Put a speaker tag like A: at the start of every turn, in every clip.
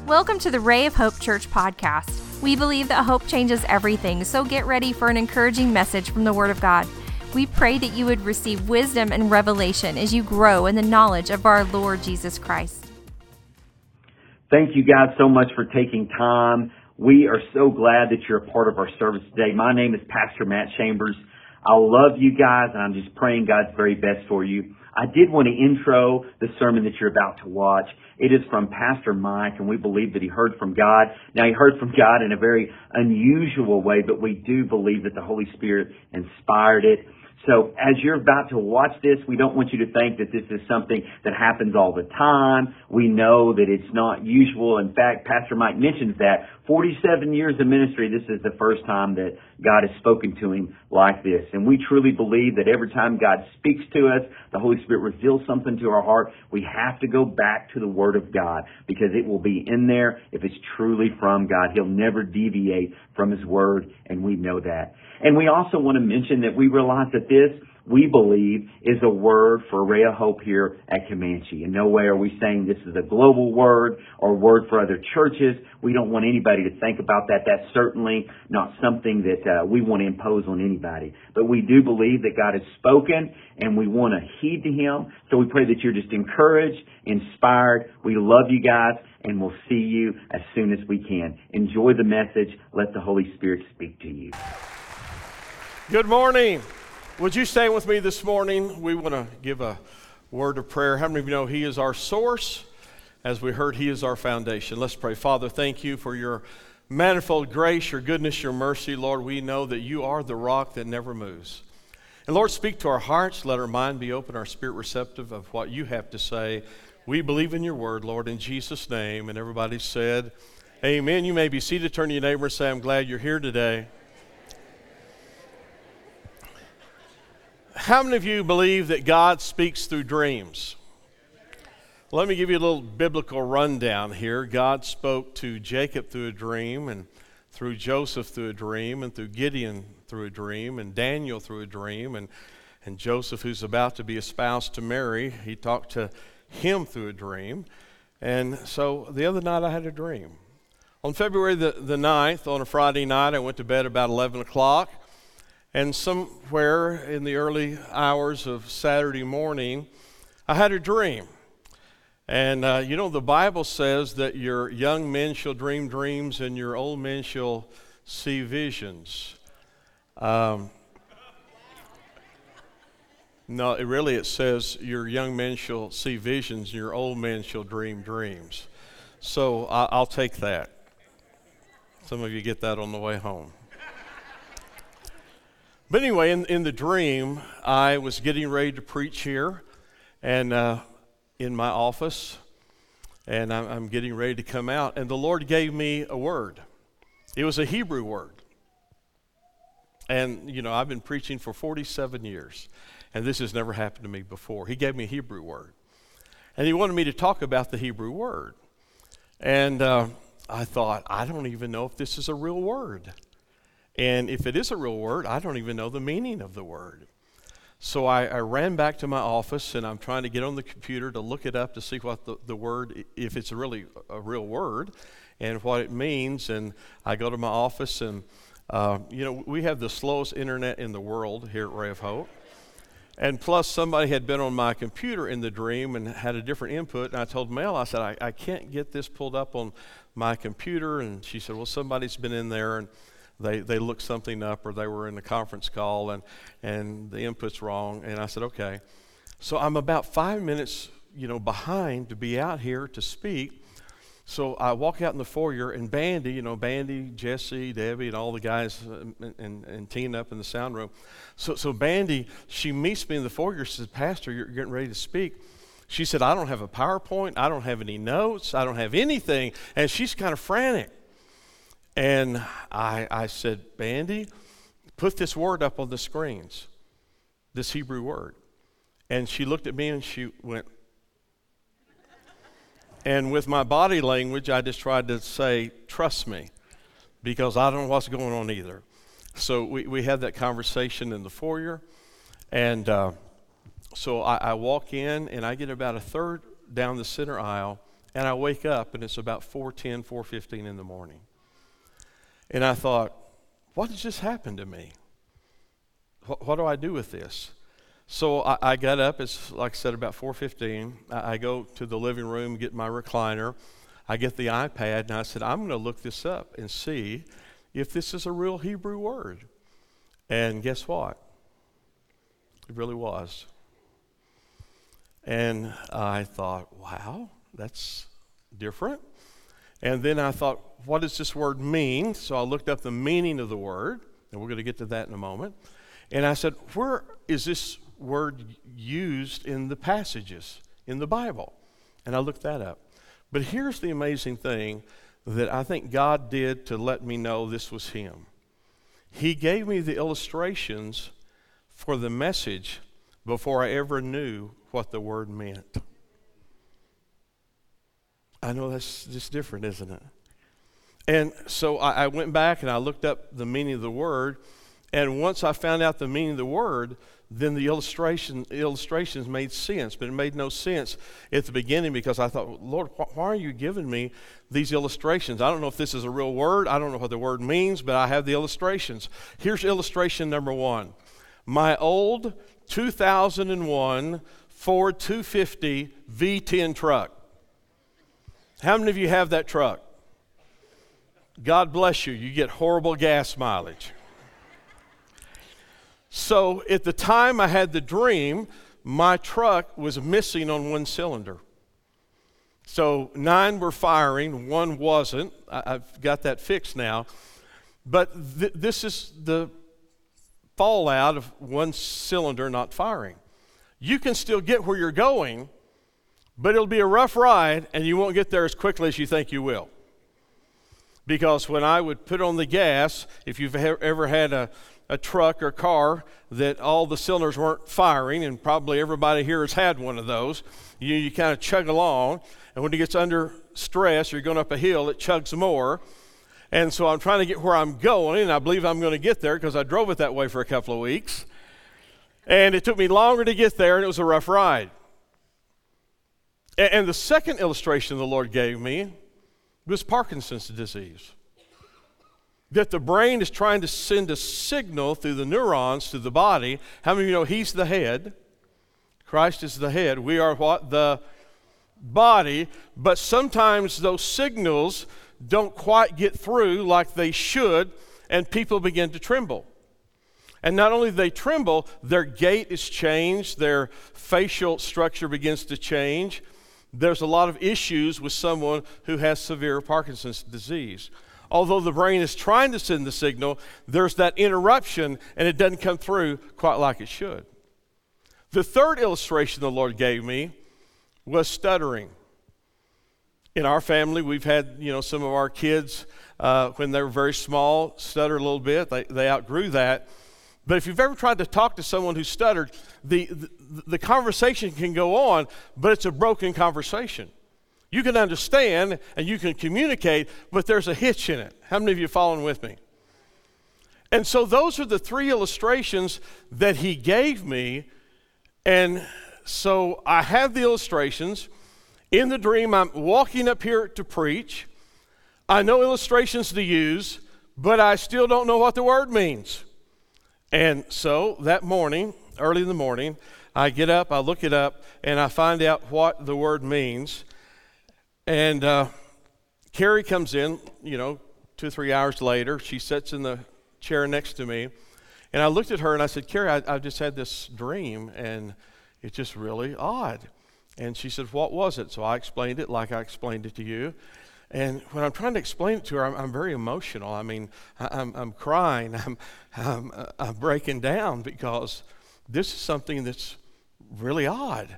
A: Welcome to the Ray of Hope Church podcast. We believe that hope changes everything, so get ready for an encouraging message from the Word of God. We pray that you would receive wisdom and revelation as you grow in the knowledge of our Lord Jesus Christ.
B: Thank you guys so much for taking time. We are so glad that you're a part of our service today. My name is Pastor Matt Chambers. I love you guys, and I'm just praying God's very best for you. I did want to intro the sermon that you're about to watch. It is from Pastor Mike, and we believe that he heard from God. Now, he heard from God in a very unusual way, but we do believe that the Holy Spirit inspired it. So as you're about to watch this, we don't want you to think that this is something that happens all the time. We know that it's not usual. In fact, Pastor Mike mentions that 47 years of ministry, this is the first time that God has spoken to him like this. And we truly believe that every time God speaks to us, the Holy Spirit reveals something to our heart, we have to go back to the Word of God because it will be in there if it's truly from God. He'll never deviate from His Word, and we know that. And we also want to mention that we realize that this, we believe, is a word for Ray of Hope here at Comanche. In no way are we saying this is a global word or word for other churches. We don't want anybody to think about that. That's certainly not something that we want to impose on anybody. But we do believe that God has spoken, and we want to heed to Him. So we pray that you're just encouraged, inspired. We love you guys, and we'll see you as soon as we can. Enjoy the message. Let the Holy Spirit speak to you.
C: Good morning. Would you stand with me this morning? We want to give a word of prayer. How many of you know He is our source? As we heard, He is our foundation. Let's pray. Father, thank you for your manifold grace, your goodness, your mercy. Lord, we know that you are the rock that never moves. And Lord, speak to our hearts. Let our mind be open, our spirit receptive of what you have to say. We believe in your word, Lord, in Jesus' name. And everybody said, amen. You may be seated. Turn to your neighbor and say, I'm glad you're here today. How many of you believe that God speaks through dreams? Let me give you a little biblical rundown here. God spoke to Jacob through a dream, and through Joseph through a dream, and through Gideon through a dream, and Daniel through a dream, and Joseph, who's about to be espoused to Mary, he talked to him through a dream. And so the other night I had a dream. On February the 9th, on a Friday night, I went to bed about 11 o'clock. And somewhere in the early hours of Saturday morning, I had a dream. And the Bible says that your young men shall dream dreams and your old men shall see visions. No, it says your young men shall see visions and your old men shall dream dreams. So I'll take that. Some of you get that on the way home. But anyway, in the dream, I was getting ready to preach here and in my office, and I'm getting ready to come out, and the Lord gave me a word. It was a Hebrew word. And, I've been preaching for 47 years, and this has never happened to me before. He gave me a Hebrew word, and He wanted me to talk about the Hebrew word. And I thought, I don't even know if this is a real word. And if it is a real word, I don't even know the meaning of the word. So I ran back to my office, and I'm trying to get on the computer to look it up to see what the word, if it's really a real word, and what it means. And I go to my office, and, we have the slowest internet in the world here at Ray of Hope. And plus, somebody had been on my computer in the dream and had a different input. And I told Mel, I said, I can't get this pulled up on my computer. And she said, well, somebody's been in there, and they looked something up, or they were in a conference call, and the input's wrong. And I said, okay. So I'm about 5 minutes, behind to be out here to speak. So I walk out in the foyer, and Bandy, Jesse, Debbie, and all the guys, and Tina up in the sound room. So Bandy, she meets me in the foyer. She says, Pastor, you're getting ready to speak. She said, I don't have a PowerPoint. I don't have any notes. I don't have anything. And she's kind of frantic. And I said, Bandy, put this word up on the screens, this Hebrew word. And she looked at me and she went. And with my body language, I just tried to say, trust me, because I don't know what's going on either. So we had that conversation in the foyer. And so I walk in, and I get about a third down the center aisle, And I wake up, and it's about 4:10, 4:15 in the morning. And I thought, what has just happened to me? What do I do with this? So I got up, it's like I said, about 4:15. I go to the living room, get my recliner. I get the iPad, and I said, I'm going to look this up and see if this is a real Hebrew word. And guess what? It really was. And I thought, wow, that's different. And then I thought, what does this word mean? So I looked up the meaning of the word, and we're going to get to that in a moment. And I said, where is this word used in the passages in the Bible? And I looked that up. But here's the amazing thing that I think God did to let me know this was Him. He gave me the illustrations for the message before I ever knew what the word meant. I know that's just different, isn't it? And so I went back and I looked up the meaning of the word, and once I found out the meaning of the word, then the illustrations made sense. But it made no sense at the beginning because I thought, Lord, why are you giving me these illustrations? I don't know if this is a real word. I don't know what the word means, but I have the illustrations. Here's illustration number 1. My old 2001 Ford 250 V10 truck. How many of you have that truck? God bless you. You get horrible gas mileage. So at the time I had the dream, my truck was missing on one cylinder. So 9 were firing, 1 wasn't. I've got that fixed now. But this is the fallout of one cylinder not firing. You can still get where you're going, but it'll be a rough ride, and you won't get there as quickly as you think you will. Because when I would put on the gas, if you've ever had a truck or car that all the cylinders weren't firing, and probably everybody here has had one of those, you kind of chug along, and when it gets under stress, you're going up a hill, it chugs more. And so I'm trying to get where I'm going, and I believe I'm going to get there because I drove it that way for a couple of weeks. And it took me longer to get there, and it was a rough ride. And the second illustration the Lord gave me was Parkinson's disease. That the brain is trying to send a signal through the neurons to the body. How many of you know He's the head? Christ is the head. We are what? The body. But sometimes those signals don't quite get through like they should, and people begin to tremble. And not only do they tremble, their gait is changed, their facial structure begins to change. There's a lot of issues with someone who has severe Parkinson's disease. Although the brain is trying to send the signal, there's that interruption, and it doesn't come through quite like it should. The third illustration the Lord gave me was stuttering. In our family, we've had, some of our kids, when they were very small, stutter a little bit. They outgrew that. But if you've ever tried to talk to someone who stuttered, the conversation can go on, but it's a broken conversation. You can understand and you can communicate, but there's a hitch in it. How many of you are following with me? And so those are the 3 illustrations that He gave me. And so I have the illustrations. In the dream, I'm walking up here to preach. I know illustrations to use, but I still don't know what the word means. And so that morning, early in the morning, I get up, I look it up, and I find out what the word means. And Carrie comes in, 2 or 3 hours later. She sits in the chair next to me. And I looked at her and I said, Carrie, I just had this dream, and it's just really odd. And she said, what was it? So I explained it like I explained it to you. And when I'm trying to explain it to her, I'm very emotional. I mean, I'm crying. I'm breaking down because this is something that's really odd.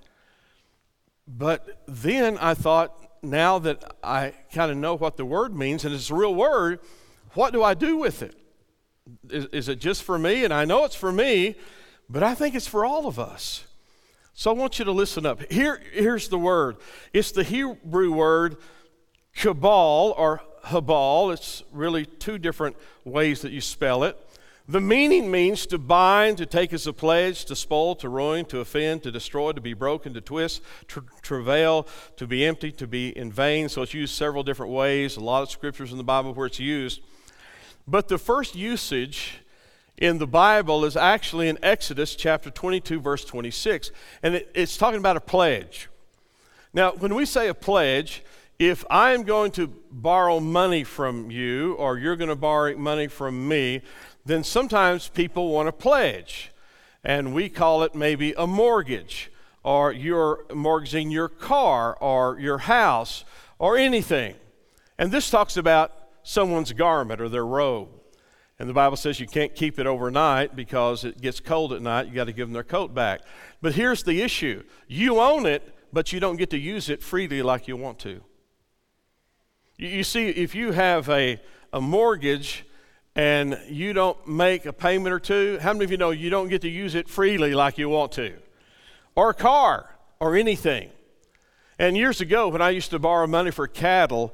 C: But then I thought, now that I kind of know what the word means, and it's a real word, what do I do with it? Is it just for me? And I know it's for me, but I think it's for all of us. So I want you to listen up. Here's the word. It's the Hebrew word kabal or habal. It's really 2 different ways that you spell it. The meaning means to bind, to take as a pledge, to spoil, to ruin, to offend, to destroy, to be broken, to twist, to travail, to be empty, to be in vain. So it's used several different ways, a lot of scriptures in the Bible where it's used. But the first usage in the Bible is actually in Exodus chapter 22, verse 26. And it's talking about a pledge. Now, when we say a pledge, if I am going to borrow money from you, or you're going to borrow money from me, then sometimes people want to pledge. And we call it maybe a mortgage, or you're mortgaging your car, or your house, or anything. And this talks about someone's garment or their robe. And the Bible says you can't keep it overnight because it gets cold at night. You got to give them their coat back. But here's the issue. You own it, but you don't get to use it freely like you want to. You see, if you have a mortgage and you don't make a payment or two, how many of you know you don't get to use it freely like you want to? Or a car, or anything. And years ago, when I used to borrow money for cattle,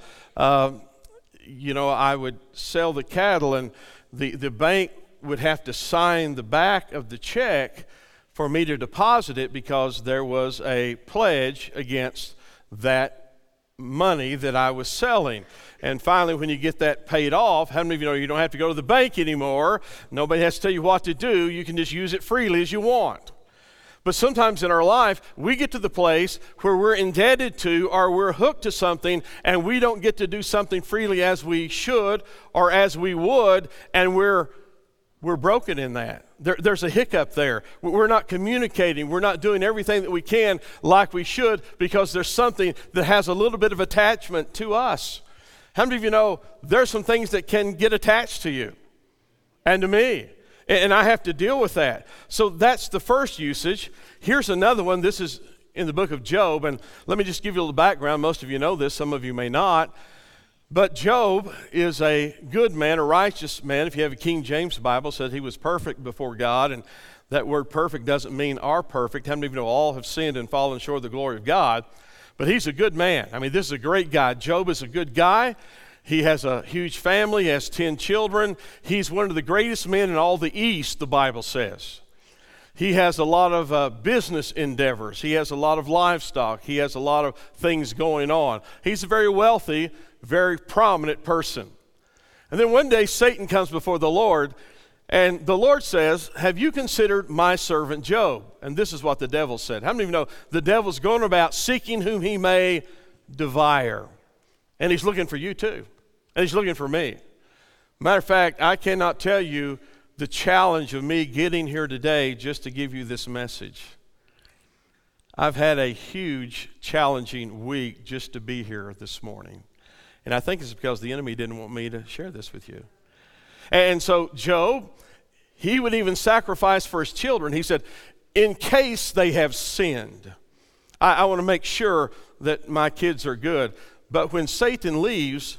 C: I would sell the cattle, and the bank would have to sign the back of the check for me to deposit it because there was a pledge against that money that I was selling. And finally, when you get that paid off, how many of you know you don't have to go to the bank anymore? Nobody has to tell you what to do. You can just use it freely as you want. But sometimes in our life, we get to the place where we're indebted to, or we're hooked to something, and we don't get to do something freely as we should or as we would, and we're broken in that. There's a hiccup there. We're not communicating. We're not doing everything that we can like we should because there's something that has a little bit of attachment to us. How many of you know there's some things that can get attached to you and to me? And I have to deal with that. So that's the first usage. Here's another one. This is in the book of Job. And let me just give you a little background. Most of you know this. Some of you may not. But Job is a good man, a righteous man. If you have a King James Bible, it says he was perfect before God. And that word perfect doesn't mean are perfect. How many of you know all have sinned and fallen short of the glory of God? But he's a good man. I mean, this is a great guy. Job is a good guy. He has a huge family. He has 10 children. He's one of the greatest men in all the East, the Bible says. He has a lot of business endeavors. He has a lot of livestock. He has a lot of things going on. He's a very wealthy, very prominent person. And then one day Satan comes before the Lord, and the Lord says, have you considered my servant Job? And this is what the devil said. How many of you know the devil's going about seeking whom he may devour? And he's looking for you too. And he's looking for me. Matter of fact, I cannot tell you the challenge of me getting here today just to give you this message. I've had a huge, challenging week just to be here this morning. And I think it's because the enemy didn't want me to share this with you. And so Job, he would even sacrifice for his children. He said, in case they have sinned, I want to make sure that my kids are good. But when Satan leaves,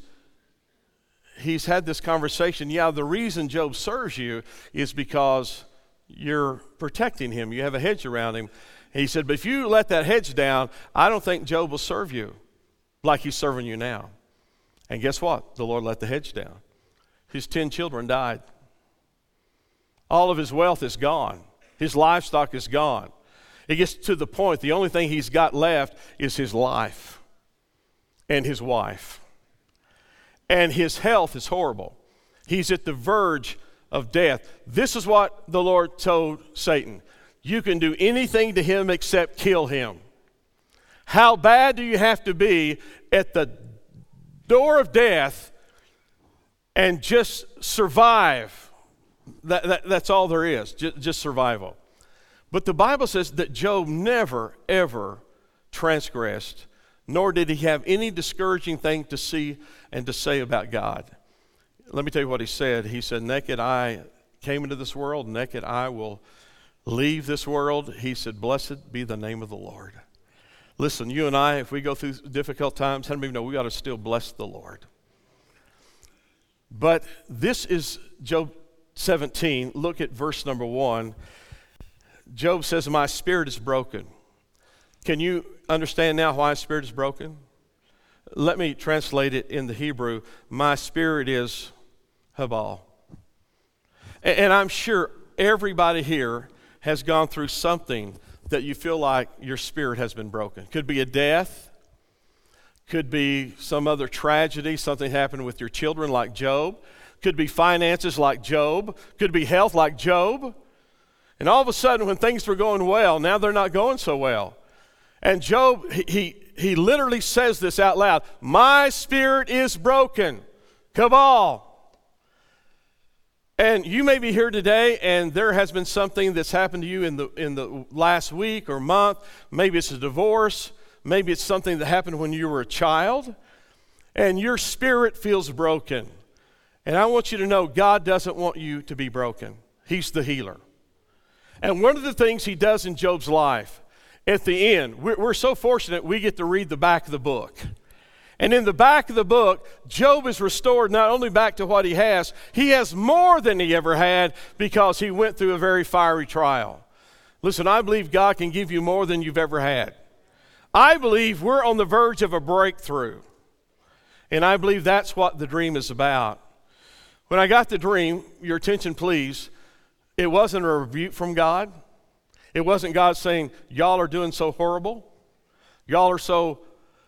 C: he's had this conversation. Yeah, the reason Job serves you is because you're protecting him. You have a hedge around him. And he said, but if you let that hedge down, I don't think Job will serve you like he's serving you now. And guess what? The Lord let the hedge down. His 10 children died. All of his wealth is gone. His livestock is gone. It gets to the point, the only thing he's got left is his life and his wife. And his health is horrible. He's at the verge of death. This is what the Lord told Satan. You can do anything to him except kill him. How bad do you have to be at the door of death and just survive? That's all there is, just survival. But the Bible says that Job never, ever transgressed, nor did he have any discouraging thing to see and to say about God. Let me tell you what he said. He said, naked I came into this world, naked I will leave this world. He said, blessed be the name of the Lord. Listen, you and I, if we go through difficult times, how many of you know we got to still bless the Lord? But this is Job 17. Look at verse number 1. Job says, my spirit is broken. Can you understand now why his spirit is broken? Let me translate it in the Hebrew. My spirit is habal. And I'm sure everybody here has gone through something that you feel like your spirit has been broken. Could be a death, could be some other tragedy, something happened with your children like Job, could be finances like Job, could be health like Job. And all of a sudden when things were going well, now they're not going so well. And Job, he literally says this out loud, my spirit is broken, cabal. And you may be here today and there has been something that's happened to you in the last week or month. Maybe it's a divorce. Maybe it's something that happened when you were a child. And your spirit feels broken. And I want you to know God doesn't want you to be broken. He's the healer. And one of the things he does in Job's life, at the end, we're so fortunate we get to read the back of the book. And in the back of the book, Job is restored not only back to what he has more than he ever had because he went through a very fiery trial. Listen, I believe God can give you more than you've ever had. I believe we're on the verge of a breakthrough. And I believe that's what the dream is about. When I got the dream, your attention please, it wasn't a rebuke from God. It wasn't God saying, y'all are doing so horrible. Y'all are so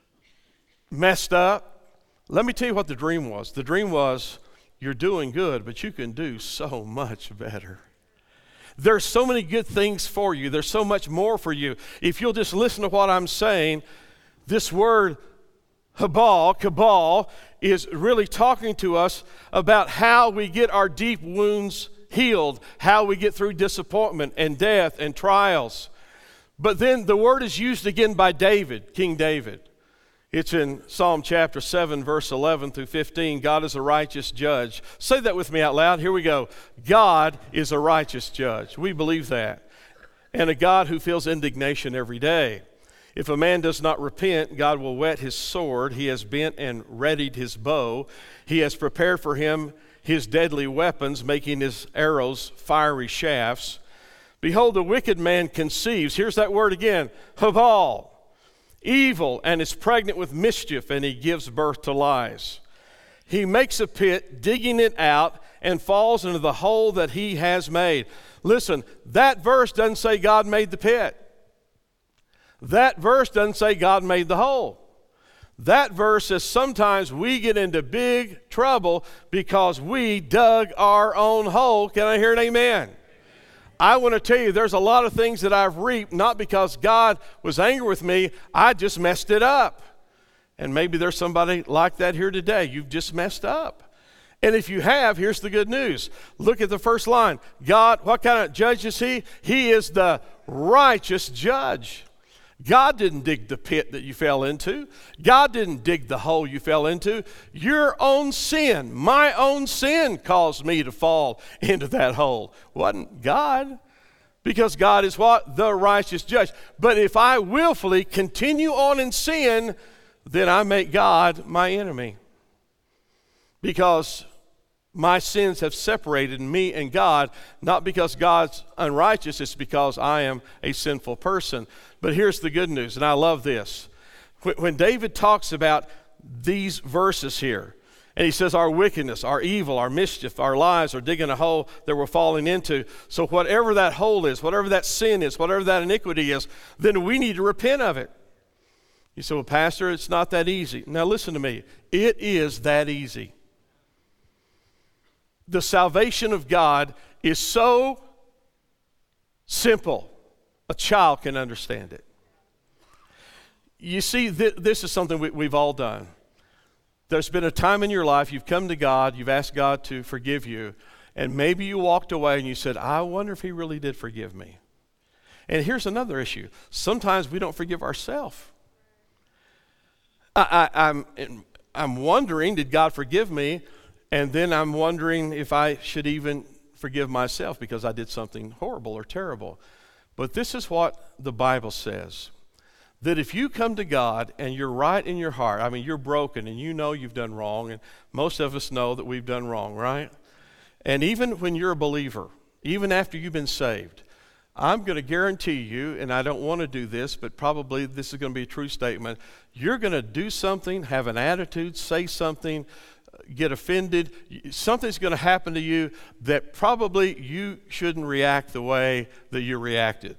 C: messed up. Let me tell you what the dream was. The dream was, you're doing good, but you can do so much better. There's so many good things for you. There's so much more for you. If you'll just listen to what I'm saying, this word cabal, is really talking to us about how we get our deep wounds healed, how we get through disappointment and death and trials. But then the word is used again by David, King David. It's in Psalm chapter 7, verse 11 through 15. God is a righteous judge. Say that with me out loud. Here we go. God is a righteous judge. We believe that. And a God who feels indignation every day. If a man does not repent, God will whet his sword. He has bent and readied his bow. He has prepared for him his deadly weapons, making his arrows fiery shafts. Behold, the wicked man conceives. Here's that word again. Habal. Evil, and is pregnant with mischief, and he gives birth to lies. He makes a pit, digging it out, and falls into the hole that he has made. Listen, that verse doesn't say God made the pit. That verse doesn't say God made the hole. That verse says sometimes we get into big trouble because we dug our own hole. Can I hear an amen? I want to tell you, there's a lot of things that I've reaped, not because God was angry with me, I just messed it up. And maybe there's somebody like that here today. You've just messed up. And if you have, here's the good news. Look at the first line. God, what kind of judge is he? He is the righteous judge. God didn't dig the pit that you fell into. God didn't dig the hole you fell into. Your own sin, my own sin caused me to fall into that hole. Wasn't God. Because God is what? The righteous judge. But if I willfully continue on in sin, then I make God my enemy. Because my sins have separated me and God, not because God's unrighteous, it's because I am a sinful person. But here's the good news, and I love this. When David talks about these verses here, and he says our wickedness, our evil, our mischief, our lies are digging a hole that we're falling into. So whatever that hole is, whatever that sin is, whatever that iniquity is, then we need to repent of it. You say, well, Pastor, it's not that easy. Now listen to me. It is that easy. The salvation of God is so simple, a child can understand it. You see, this is something we've all done. There's been a time in your life you've come to God, you've asked God to forgive you, and maybe you walked away and you said, I wonder if he really did forgive me. And here's another issue. Sometimes we don't forgive ourselves. I'm wondering, did God forgive me? And then I'm wondering if I should even forgive myself because I did something horrible or terrible. But this is what the Bible says, that if you come to God and you're right in your heart, I mean, you're broken and you know you've done wrong, and most of us know that we've done wrong, right? And even when you're a believer, even after you've been saved, I'm going to guarantee you, and I don't want to do this, but probably this is going to be a true statement, you're going to do something, have an attitude, say something, get offended. Something's going to happen to you that probably you shouldn't react the way that you reacted.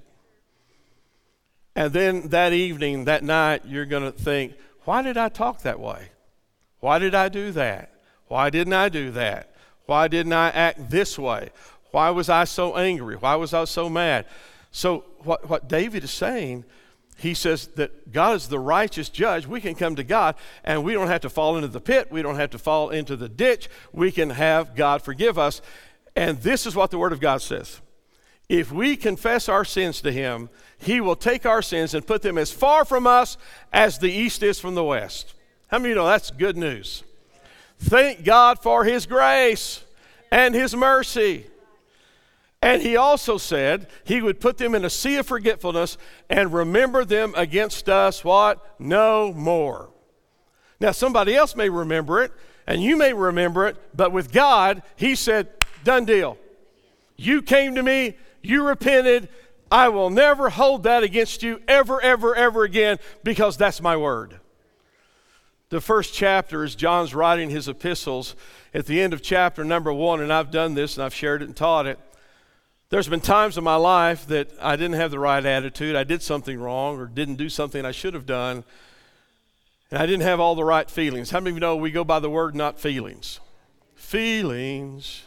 C: And then that evening, that night, you're going to think, why did I talk that way? Why did I do that? Why didn't I do that? Why didn't I act this way? Why was I so angry? Why was I so mad? So what David is saying, he says that God is the righteous judge. We can come to God and we don't have to fall into the pit. We don't have to fall into the ditch. We can have God forgive us. And this is what the Word of God says. If we confess our sins to Him, He will take our sins and put them as far from us as the east is from the west. How many of you know that's good news? Thank God for His grace and His mercy. And He also said He would put them in a sea of forgetfulness and remember them against us, what? No more. Now, somebody else may remember it, and you may remember it, but with God, He said, done deal. You came to me, you repented, I will never hold that against you ever, ever, ever again, because that's my word. The first chapter is John's writing his epistles. At the end of chapter number 1, and I've done this and I've shared it and taught it, there's been times in my life that I didn't have the right attitude. I did something wrong or didn't do something I should have done. And I didn't have all the right feelings. How many of you know we go by the word, not feelings? Feelings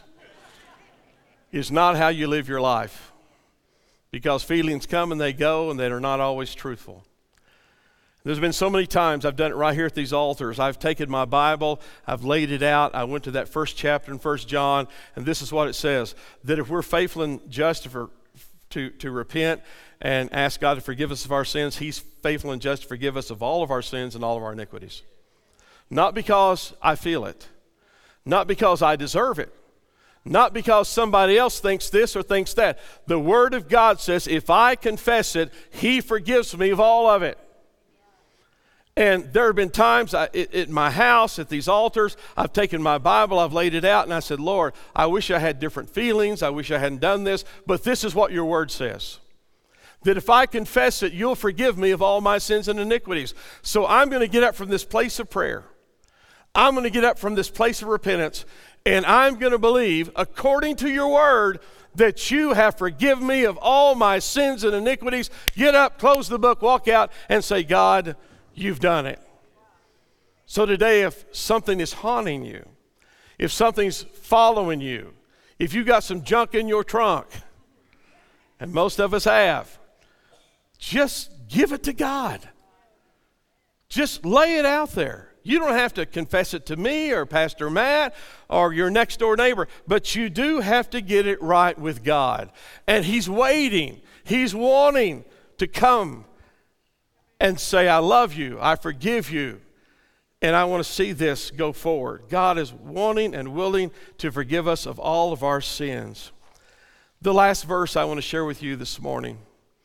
C: is not how you live your life. Because feelings come and they go and they are not always truthful. There's been so many times I've done it right here at these altars. I've taken my Bible, I've laid it out. I went to that first chapter in 1 John, and this is what it says, that if we're faithful and just to repent and ask God to forgive us of our sins, He's faithful and just to forgive us of all of our sins and all of our iniquities. Not because I feel it, not because I deserve it, not because somebody else thinks this or thinks that. The Word of God says if I confess it, He forgives me of all of it. And there have been times at my house, at these altars, I've taken my Bible, I've laid it out, and I said, Lord, I wish I had different feelings. I wish I hadn't done this. But this is what your word says. That if I confess it, you'll forgive me of all my sins and iniquities. So I'm going to get up from this place of prayer. I'm going to get up from this place of repentance, and I'm going to believe, according to your word, that you have forgiven me of all my sins and iniquities. Get up, close the book, walk out, and say, God, you've done it. So today, if something is haunting you, if something's following you, if you got some junk in your trunk, and most of us have, just give it to God. Just lay it out there. You don't have to confess it to me or Pastor Matt or your next door neighbor, but you do have to get it right with God. And He's waiting. He's wanting to come and say, I love you, I forgive you, and I want to see this go forward. God is wanting and willing to forgive us of all of our sins. The last verse I want to share with you this morning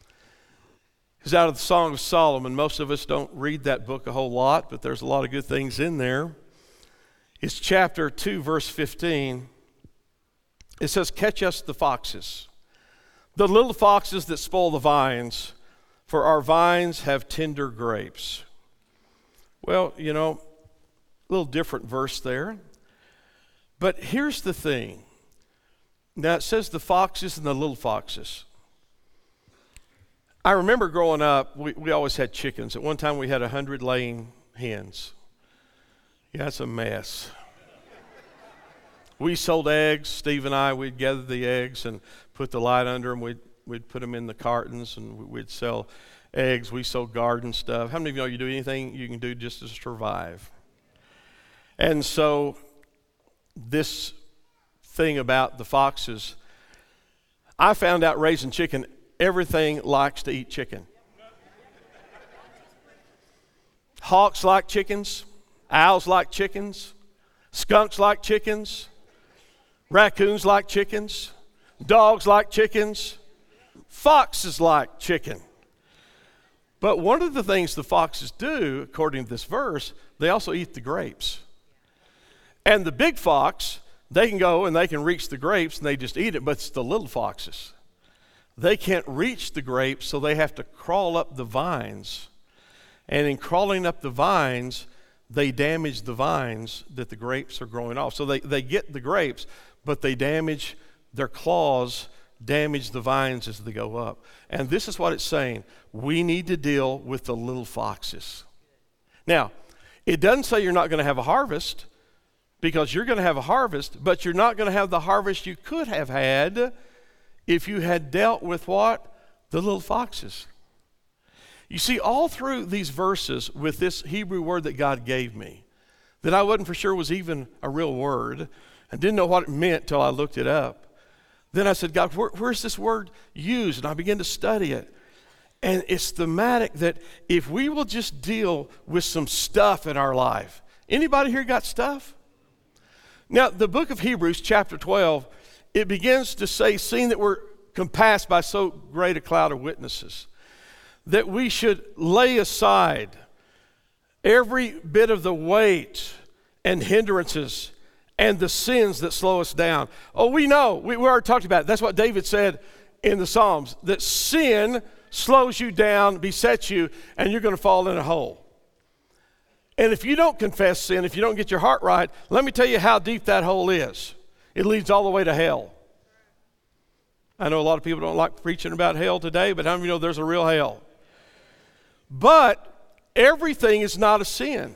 C: is out of the Song of Solomon. Most of us don't read that book a whole lot, but there's a lot of good things in there. It's chapter 2, verse 15. It says, catch us the foxes, the little foxes that spoil the vines, for our vines have tender grapes. Well, you know, a little different verse there. But here's the thing. Now it says the foxes and the little foxes. I remember growing up, we always had chickens. At one time we had 100 laying hens. Yeah, that's a mess. We sold eggs. Steve and I, we'd gather the eggs and put the light under them. We'd put them in the cartons and we'd sell eggs. We sold garden stuff. How many of you know you do anything you can do just to survive? And so this thing about the foxes, I found out raising chicken, everything likes to eat chicken. Hawks like chickens. Owls like chickens. Skunks like chickens. Raccoons like chickens. Dogs like chickens. Foxes like chicken. But one of the things the foxes do, according to this verse, they also eat the grapes. And the big fox, they can go and they can reach the grapes and they just eat it, but it's the little foxes. They can't reach the grapes, so they have to crawl up the vines. And in crawling up the vines, they damage the vines that the grapes are growing off. So they get the grapes, but they damage their claws, damage the vines as they go up. And this is what it's saying. We need to deal with the little foxes. Now, it doesn't say you're not going to have a harvest, because you're going to have a harvest, but you're not going to have the harvest you could have had if you had dealt with what? The little foxes. You see, all through these verses with this Hebrew word that God gave me, that I wasn't for sure was even a real word, and didn't know what it meant till I looked it up. Then I said, God, where's this word used? And I began to study it. And it's thematic that if we will just deal with some stuff in our life. Anybody here got stuff? Now, the book of Hebrews, chapter 12, it begins to say, seeing that we're compassed by so great a cloud of witnesses, that we should lay aside every bit of the weight and hindrances and the sins that slow us down. Oh, we know, we already talked about it. That's what David said in the Psalms, that sin slows you down, besets you, and you're going to fall in a hole. And if you don't confess sin, if you don't get your heart right, let me tell you how deep that hole is. It leads all the way to hell. I know a lot of people don't like preaching about hell today, but how many of you know there's a real hell? But everything is not a sin.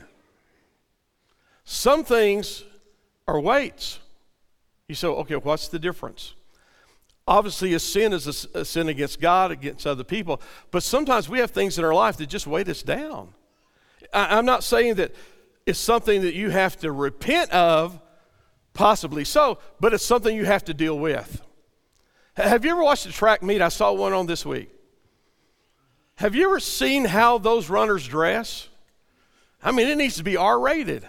C: Some things are weights. You say, okay, what's the difference? Obviously, a sin is a sin against God, against other people. But sometimes we have things in our life that just weight us down. I'm not saying that it's something that you have to repent of, possibly so, but it's something you have to deal with. Have you ever watched a track meet? I saw one on this week. Have you ever seen how those runners dress? I mean, it needs to be R-rated.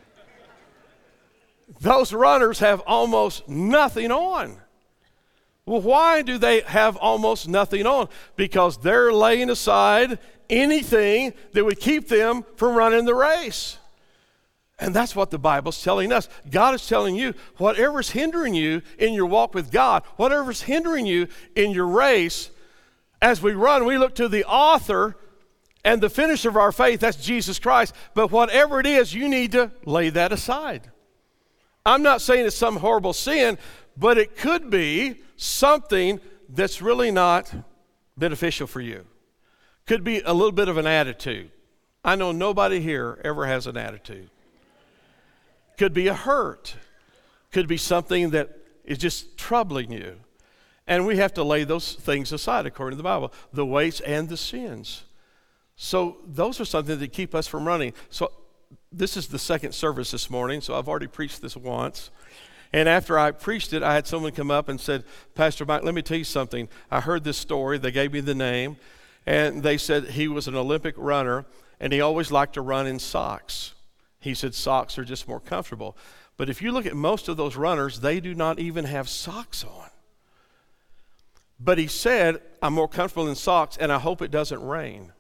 C: Those runners have almost nothing on. Well, why do they have almost nothing on? Because they're laying aside anything that would keep them from running the race. And that's what the Bible's telling us. God is telling you, whatever's hindering you in your walk with God, whatever's hindering you in your race, as we run, we look to the author and the finisher of our faith, that's Jesus Christ. But whatever it is, you need to lay that aside. I'm not saying it's some horrible sin, but it could be something that's really not beneficial for you. Could be a little bit of an attitude. I know nobody here ever has an attitude. Could be a hurt. Could be something that is just troubling you. And we have to lay those things aside according to the Bible, the weights and the sins. So those are something that keep us from running. So this is the second service this morning, so I've already preached this once. And after I preached it, I had someone come up and said, Pastor Mike, let me tell you something. I heard this story. They gave me the name. And they said he was an Olympic runner, and he always liked to run in socks. He said socks are just more comfortable. But if you look at most of those runners, they do not even have socks on. But he said, I'm more comfortable in socks, and I hope it doesn't rain.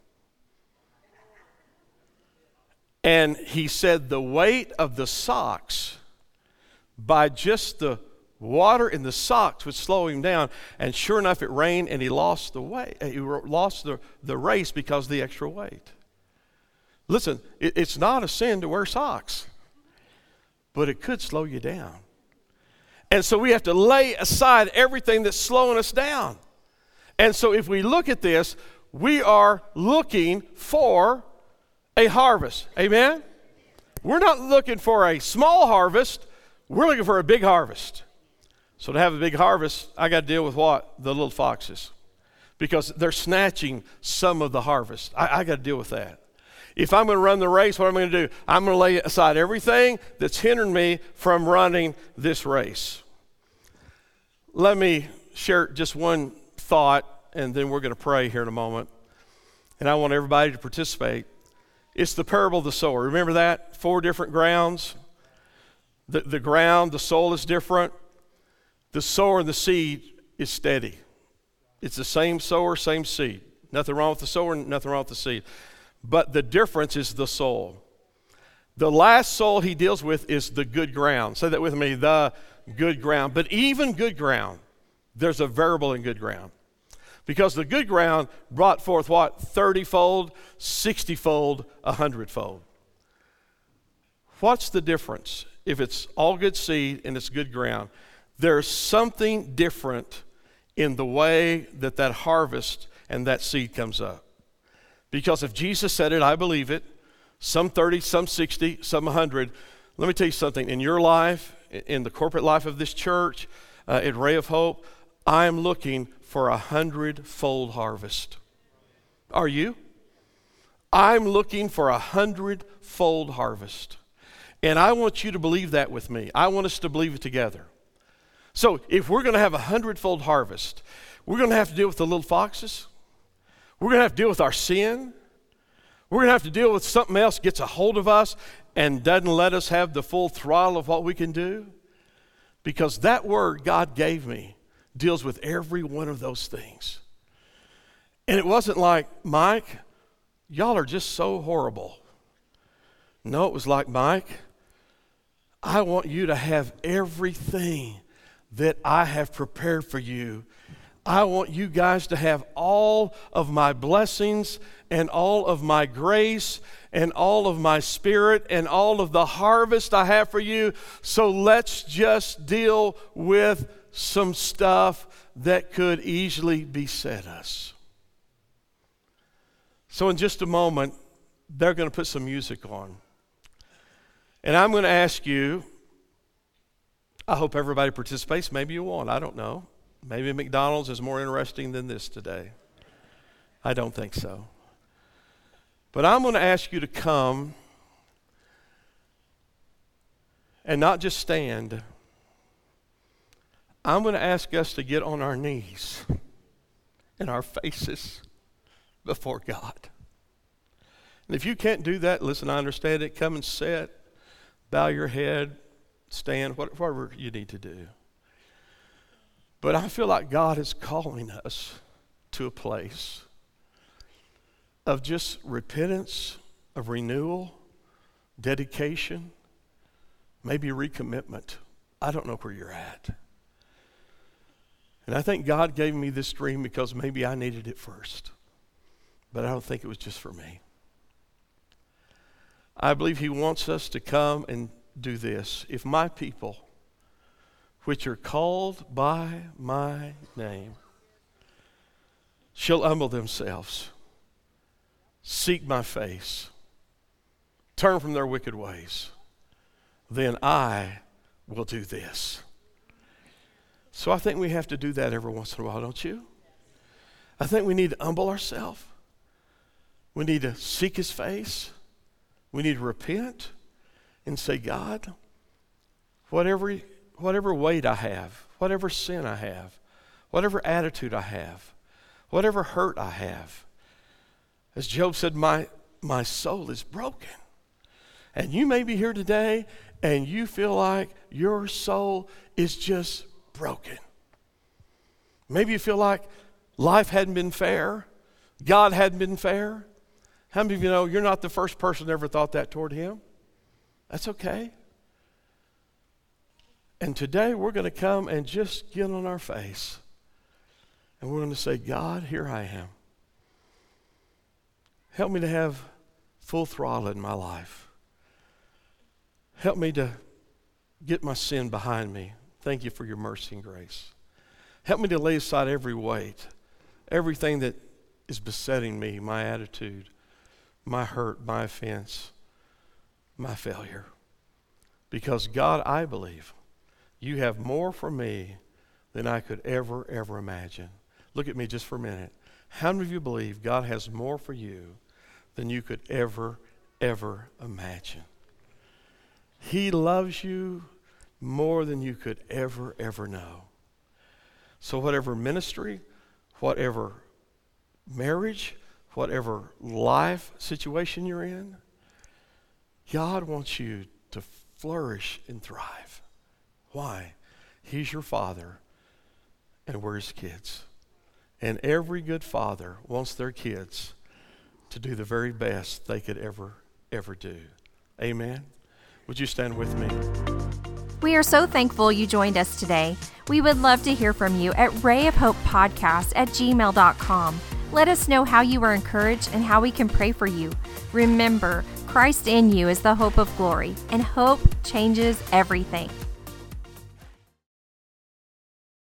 C: And he said the weight of the socks, by just the water in the socks, would slow him down. And sure enough, it rained, and he lost the weight. He lost the race because of the extra weight. Listen, it's not a sin to wear socks, but it could slow you down. And so we have to lay aside everything that's slowing us down. And so if we look at this, we are looking for a harvest. Amen? We're not looking for a small harvest. We're looking for a big harvest. So to have a big harvest, I got to deal with what? The little foxes. Because they're snatching some of the harvest. I got to deal with that. If I'm going to run the race, what am I going to do? I'm going to lay aside everything that's hindering me from running this race. Let me share just one thought, and then we're going to pray here in a moment. And I want everybody to participate. It's the parable of the sower. Remember that? 4 different grounds. The ground, the soil is different. The sower and the seed is steady. It's the same sower, same seed. Nothing wrong with the sower, nothing wrong with the seed. But the difference is the soil. The last soil he deals with is the good ground. Say that with me, the good ground. But even good ground, there's a variable in good ground. Because the good ground brought forth what? 30-fold, 60-fold, 100-fold. what's the difference if it's all good seed and it's good ground? There's something different in the way that harvest and that seed comes up. Because if Jesus said it, I believe it. Some 30, some 60, some 100. Let me tell you something. In your life, in the corporate life of this church, at Ray of Hope, I'm looking for 100-fold harvest. Are you? I'm looking for 100-fold harvest. And I want you to believe that with me. I want us to believe it together. So if we're going to have 100-fold harvest, we're going to have to deal with the little foxes. We're going to have to deal with our sin. We're going to have to deal with something else gets a hold of us and doesn't let us have the full throttle of what we can do. Because that word God gave me deals with every one of those things. And it wasn't like, Mike, y'all are just so horrible. No, it was like, Mike, I want you to have everything that I have prepared for you. I want you guys to have all of my blessings and all of my grace and all of my spirit and all of the harvest I have for you. So let's just deal with some stuff that could easily beset us. So in just a moment, they're going to put some music on. And I'm going to ask you, I hope everybody participates. Maybe you won't. I don't know. Maybe McDonald's is more interesting than this today. I don't think so. But I'm going to ask you to come and not just stand. I'm going to ask us to get on our knees and our faces before God. And if you can't do that, listen, I understand it. Come and sit, bow your head, stand, whatever you need to do. But I feel like God is calling us to a place of just repentance, of renewal, dedication, maybe recommitment. I don't know where you're at. And I think God gave me this dream because maybe I needed it first. But I don't think it was just for me. I believe He wants us to come and do this. If my people, which are called by my name, shall humble themselves, seek my face, turn from their wicked ways, then I will do this. So I think we have to do that every once in a while, don't you? I think we need to humble ourselves. We need to seek His face. We need to repent and say, God, whatever weight I have, whatever sin I have, whatever attitude I have, whatever hurt I have, as Job said, my soul is broken. And you may be here today and you feel like your soul is just broken. Maybe you feel like life hadn't been fair, God hadn't been fair. How many of you know you're not the first person that ever thought that toward Him? That's okay. And today we're going to come and just get on our face. And we're going to say, God, here I am. Help me to have full throttle in my life. Help me to get my sin behind me. Thank you for your mercy and grace. Help me to lay aside every weight, everything that is besetting me, my attitude, my hurt, my offense, my failure. Because God, I believe you have more for me than I could ever imagine. Look at me just for a minute. How many of you believe God has more for you than you could ever imagine? He loves you more than you could ever know. So whatever ministry, whatever marriage, whatever life situation you're in, God wants you to flourish and thrive. Why? He's your Father, and we're His kids. And every good father wants their kids to do the very best they could ever do. Amen? Would you stand with me?
A: We are so thankful you joined us today. We would love to hear from you at rayofhopepodcast@gmail.com. Let us know how you were encouraged and how we can pray for you. Remember, Christ in you is the hope of glory, and hope changes everything.